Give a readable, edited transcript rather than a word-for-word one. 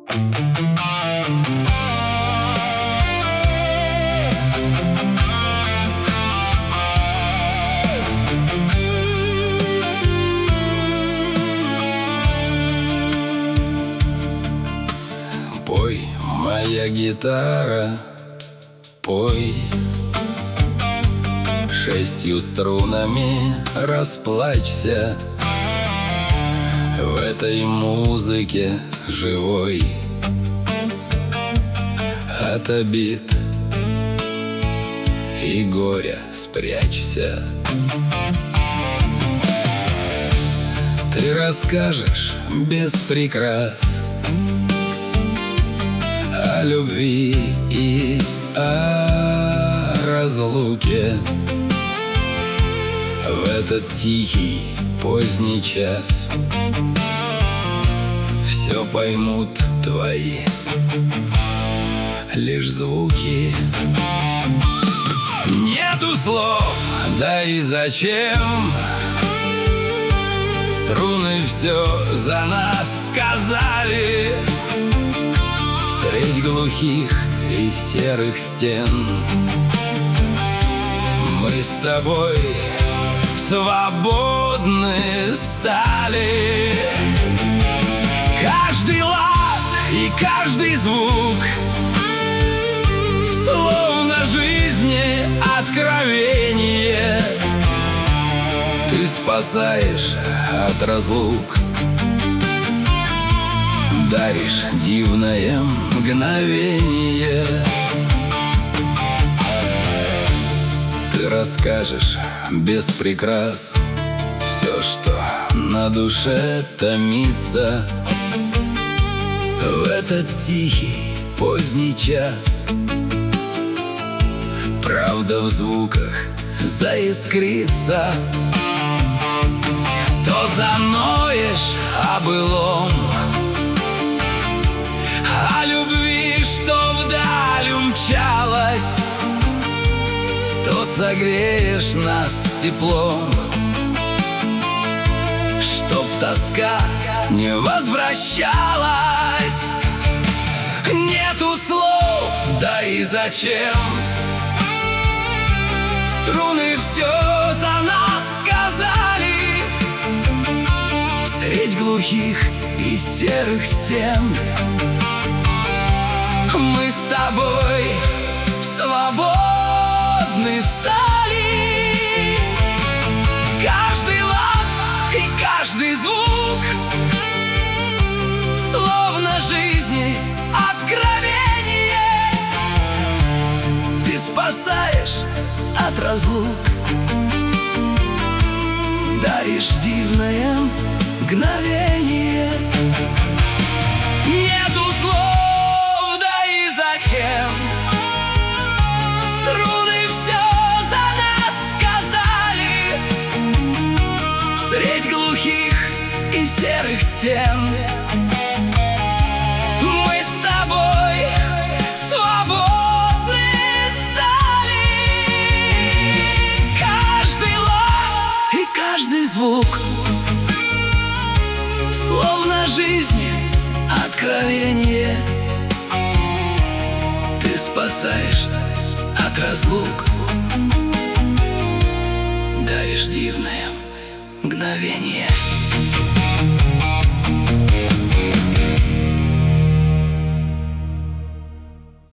Пой, моя гитара, пой, 6 струнами расплачься в этой музыке живой. От обид и горя спрячься. Ты расскажешь без прикрас о любви и о разлуке в этот тихий поздний час. Все поймут твои лишь звуки. Нету слов, да и зачем? Струны все за нас сказали. Средь глухих и серых стен мы с тобой свободны стали. Каждый лад и каждый звук словно жизни откровение. Ты спасаешь от разлук, даришь дивное мгновение. Ты расскажешь без прикрас все, что на душе томится в этот тихий поздний час. Правда в звуках заискрится. То заноешь о былом, о любви, что вдаль умчалась, то согреешь нас теплом, чтоб тоска не возвращалась. Нету слов, да и зачем? Струны все за нас сказали. Средь глухих и серых стен мы с тобой свободны стали. Каждый лад и каждый звук словно жизни откровение. Ты спасаешь от разлук, даришь дивное мгновение. Нету слов, да и зачем? Струны все за нас сказали. Средь глухих и серых стен мы с тобой свободны стали. Каждый лад и каждый звук словно жизни откровение. Ты спасаешь от разлук, даришь дивное мгновение.